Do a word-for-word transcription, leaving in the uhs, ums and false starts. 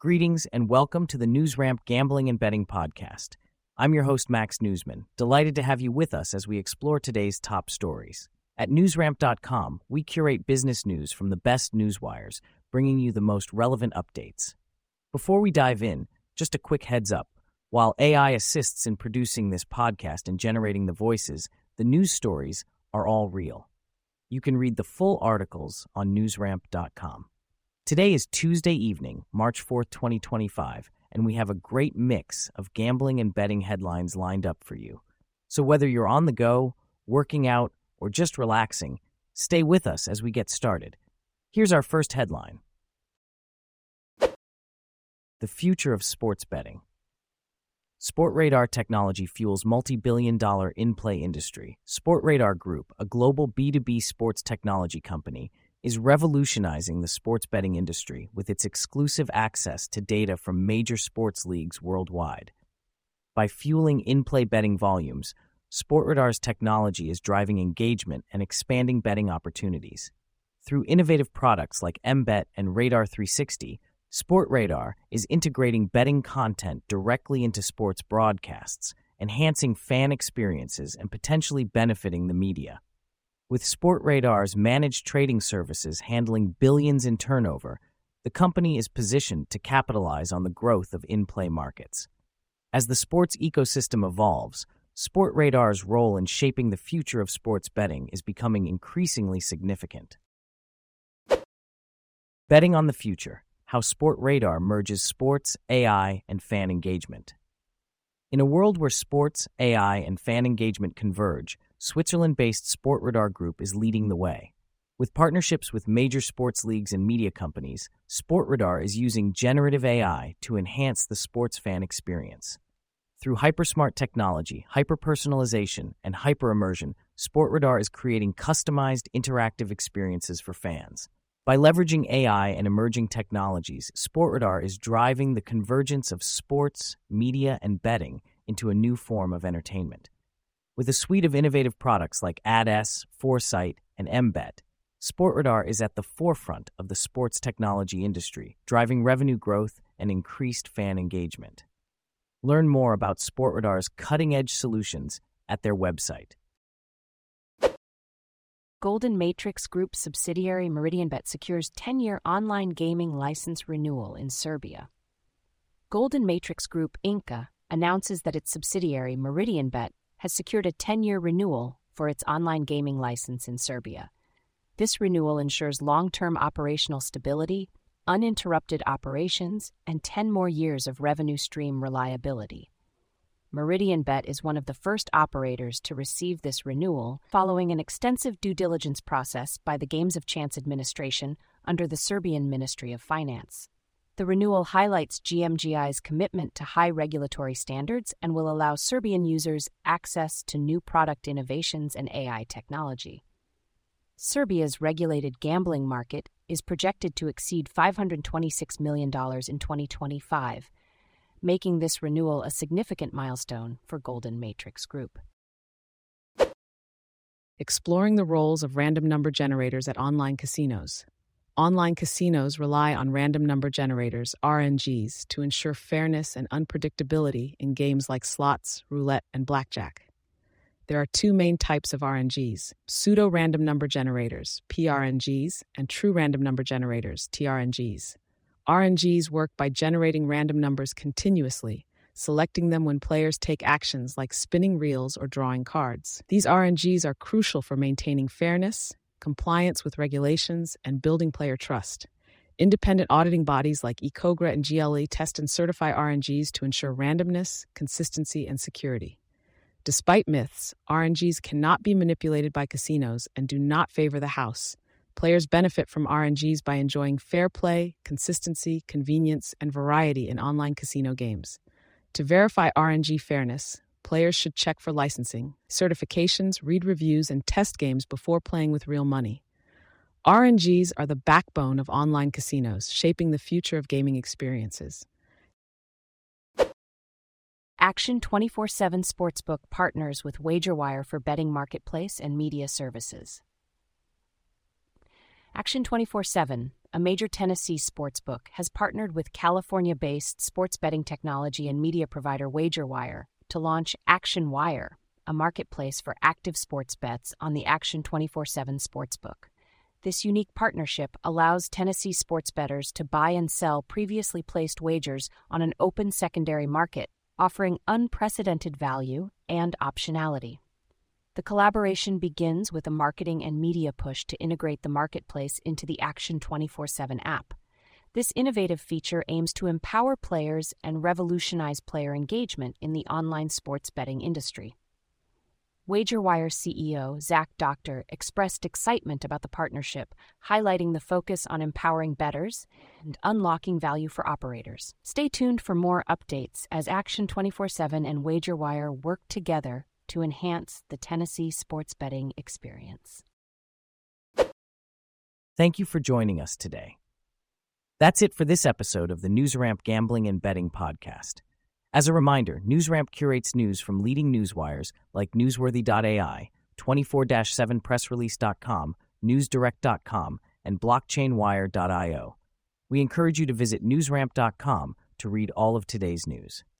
Greetings and welcome to the NewsRamp Gambling and Betting Podcast. I'm your host, Max Newsman, delighted to have you with us as we explore today's top stories. At newsramp dot com, we curate business news from the best newswires, bringing you the most relevant updates. Before we dive in, just a quick heads up. While A I assists in producing this podcast and generating the voices, the news stories are all real. You can read the full articles on newsramp dot com. Today is Tuesday evening, March fourth, twenty twenty-five, and we have a great mix of gambling and betting headlines lined up for you. So whether you're on the go, working out, or just relaxing, stay with us as we get started. Here's our first headline. The future of sports betting. Sportradar technology fuels multi-billion dollar in-play industry. Sportradar Group, a global B two B sports technology company, is revolutionizing the sports betting industry with its exclusive access to data from major sports leagues worldwide. By fueling in-play betting volumes, Sportradar's technology is driving engagement and expanding betting opportunities. Through innovative products like M Bet and Radar three sixty, Sportradar is integrating betting content directly into sports broadcasts, enhancing fan experiences and potentially benefiting the media. With Sportradar's managed trading services handling billions in turnover, the company is positioned to capitalize on the growth of in-play markets. As the sports ecosystem evolves, Sportradar's role in shaping the future of sports betting is becoming increasingly significant. Betting on the future: how Sportradar merges sports, A I, and fan engagement. In a world where sports, A I, and fan engagement converge, Switzerland-based Sportradar Group is leading the way. With partnerships with major sports leagues and media companies, Sportradar is using generative A I to enhance the sports fan experience. Through hypersmart technology, hyper-personalization, and hyper-immersion, Sportradar is creating customized interactive experiences for fans. By leveraging A I and emerging technologies, Sportradar is driving the convergence of sports, media, and betting into a new form of entertainment. With a suite of innovative products like AdS, Foresight, and M Bet, Sportradar is at the forefront of the sports technology industry, driving revenue growth and increased fan engagement. Learn more about Sportradar's cutting-edge solutions at their website. Golden Matrix Group subsidiary Meridianbet secures ten-year online gaming license renewal in Serbia. Golden Matrix Group Incorporated announces that its subsidiary Meridianbet has secured a ten-year renewal for its online gaming license in Serbia. This renewal ensures long-term operational stability, uninterrupted operations, and ten more years of revenue stream reliability. Meridianbet is one of the first operators to receive this renewal following an extensive due diligence process by the Games of Chance administration under the Serbian Ministry of Finance. The renewal highlights G M G I's commitment to high regulatory standards and will allow Serbian users access to new product innovations and A I technology. Serbia's regulated gambling market is projected to exceed five hundred twenty-six million dollars in twenty twenty-five, making this renewal a significant milestone for Golden Matrix Group. Exploring the roles of random number generators at online casinos. Online casinos rely on random number generators, R N Gs, to ensure fairness and unpredictability in games like slots, roulette, and blackjack. There are two main types of R N Gs: pseudo-random number generators, P R N Gs, and true random number generators, T R N Gs. R N Gs work by generating random numbers continuously, selecting them when players take actions like spinning reels or drawing cards. These R N Gs are crucial for maintaining fairness, compliance with regulations, and building player trust. Independent auditing bodies like eCogra and G L E test and certify R N Gs to ensure randomness, consistency, and security. Despite myths, R N Gs cannot be manipulated by casinos and do not favor the house. Players benefit from R N Gs by enjoying fair play, consistency, convenience, and variety in online casino games. To verify R N G fairness, players should check for licensing, certifications, read reviews, and test games before playing with real money. R N Gs are the backbone of online casinos, shaping the future of gaming experiences. Action twenty-four seven Sportsbook partners with WagerWire for betting marketplace and media services. Action twenty-four seven, a major Tennessee sportsbook, has partnered with California-based sports betting technology and media provider WagerWire to launch Action Wire, a marketplace for active sports bets on the Action twenty-four seven sportsbook. This unique partnership allows Tennessee sports bettors to buy and sell previously placed wagers on an open secondary market, offering unprecedented value and optionality. The collaboration begins with a marketing and media push to integrate the marketplace into the Action twenty-four seven app. This innovative feature aims to empower players and revolutionize player engagement in the online sports betting industry. WagerWire C E O Zach Doctor expressed excitement about the partnership, highlighting the focus on empowering bettors and unlocking value for operators. Stay tuned for more updates as Action twenty-four seven and WagerWire work together to enhance the Tennessee sports betting experience. Thank you for joining us today. That's it for this episode of the NewsRamp Gambling and Betting Podcast. As a reminder, NewsRamp curates news from leading newswires like Newsworthy dot A I, twenty-four seven press release dot com, newsdirect dot com, and blockchain wire dot io. We encourage you to visit newsramp dot com to read all of today's news.